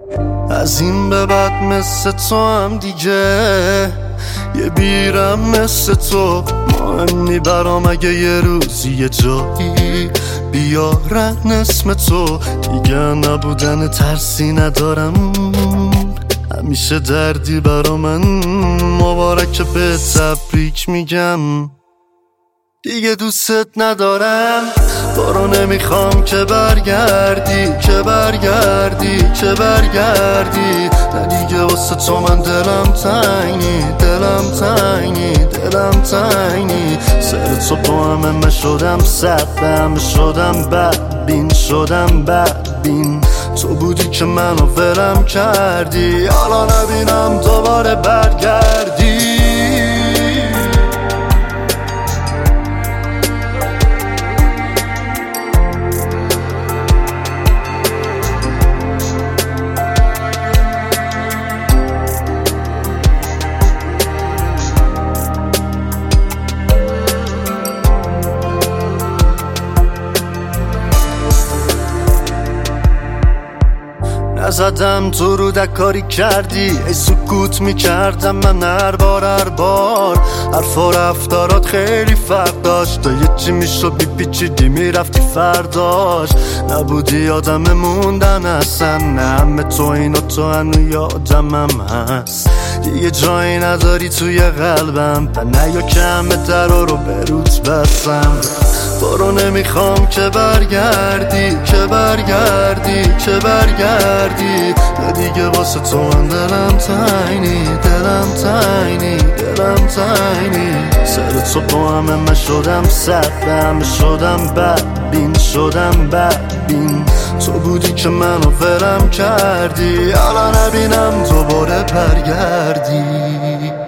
از این به بعد مثل تو هم دیگه یه بیرم مثل تو مهم نی برام. اگه یه روزی یه جایی بیارن اسم تو، دیگه نبودن ترسی ندارم. همیشه دردی برا من، مبارک به تبریک میگم. دیگه دوستت ندارم، برو نمیخوام که برگردی، که برگردی، که برگردی. نه دیگه واسه تو من دلم تنگی، دلم تنگی، دلم تنگی. سر تو با همه شدم سد، همه شدم بدبین، شدم بدبین. تو بودی که منو ولم کردی، حالا نبینم دوباره برگردی. نزدم تو رو دکاری کردی، ای سکوت میکردم من هر بار. حرف و رفتارات خیلی فرق داشت، تا یه چی میشد بیپیچیدی میرفتی فرداش. نبودی آدم موندن اصلا، نه همه تو اینا تو هنو یادمم هست. دیگه جایی نداری توی قلبم، و نه یا که همه درا رو به روت بستم. برو نمیخوام که برگردی، که برگردی، که برگردی. نه دیگه واسه تو من دلم تنگی، دلم تنگی، دلم تنگی. سر تو با همه شدم سد، همه شدم بدبین، شدم بدبین. تو بودی که منو ولم کردی، حالا نبینم دوباره برگردی.